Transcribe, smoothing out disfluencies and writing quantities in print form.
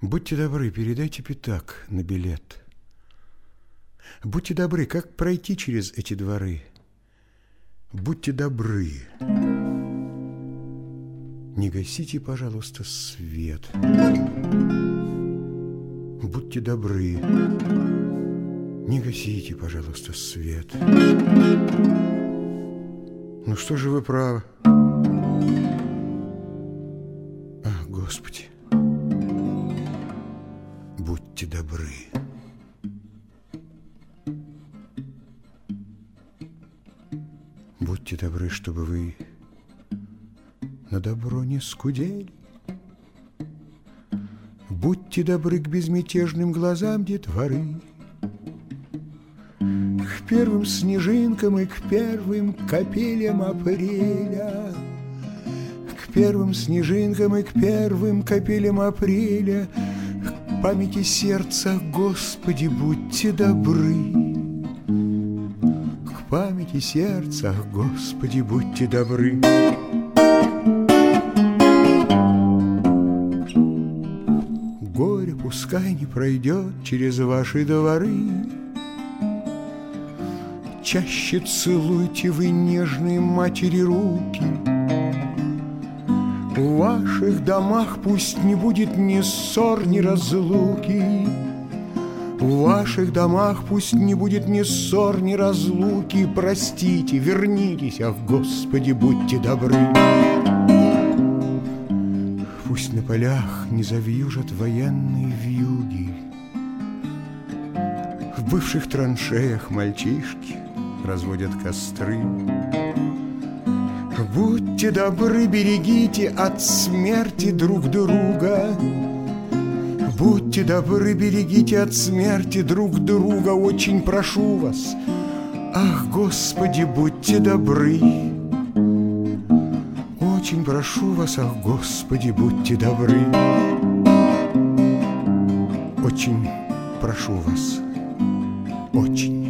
Будьте добры, передайте пятак на билет. Будьте добры, как пройти через эти дворы? Будьте добры, не гасите, пожалуйста, свет. Будьте добры, не гасите, пожалуйста, свет. Ну что же вы правы? Ах, Господи, будьте добры. Будьте добры, чтобы вы на добро не скудели. Будьте добры к безмятежным глазам детворы, к первым снежинкам и к первым капелям апреля, к первым снежинкам и к первым капелям апреля, к памяти сердца, Господи, будьте добры. К памяти сердца, Господи, будьте добры. Горе пускай не пройдет через ваши дворы. Чаще целуйте вы нежные матери руки. В ваших домах пусть не будет ни ссор, ни разлуки. В ваших домах пусть не будет ни ссор, ни разлуки. Простите, вернитесь, ах, Господи, будьте добры. Пусть на полях не завьюжат военные вьюги. В бывших траншеях мальчишки разводят костры. Будьте добры, берегите от смерти друг друга. Будьте добры, берегите от смерти друг друга. Очень прошу вас, ах, Господи, будьте добры. Очень прошу вас, ах, Господи, будьте добры. Очень прошу вас, очень.